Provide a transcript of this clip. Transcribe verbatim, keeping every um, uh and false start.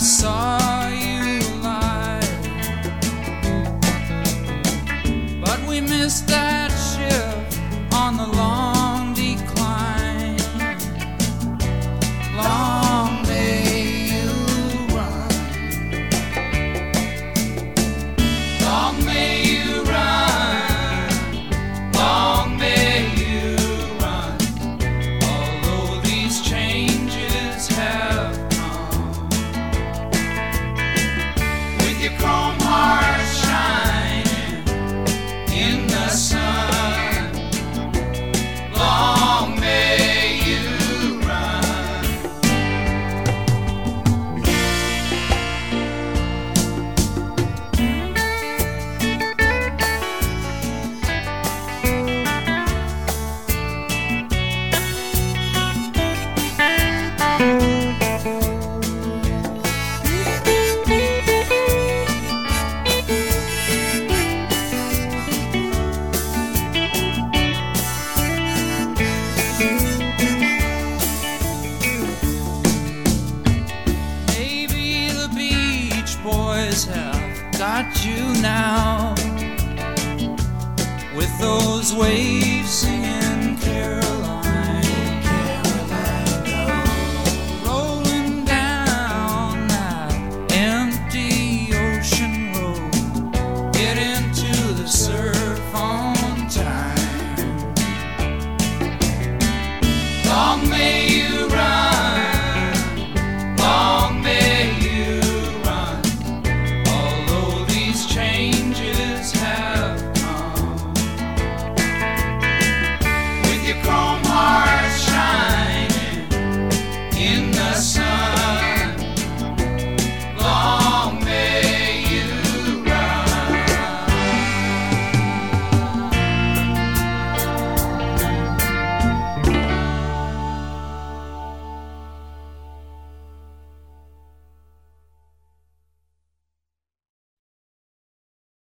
saw you alive, but we missed that shift on the long decline. Long may you run, long may you run, long may you run, although these changes have come. With your chrome heart shining in the sun, long may you run. Maybe the Beach Boys have got you now, with those waves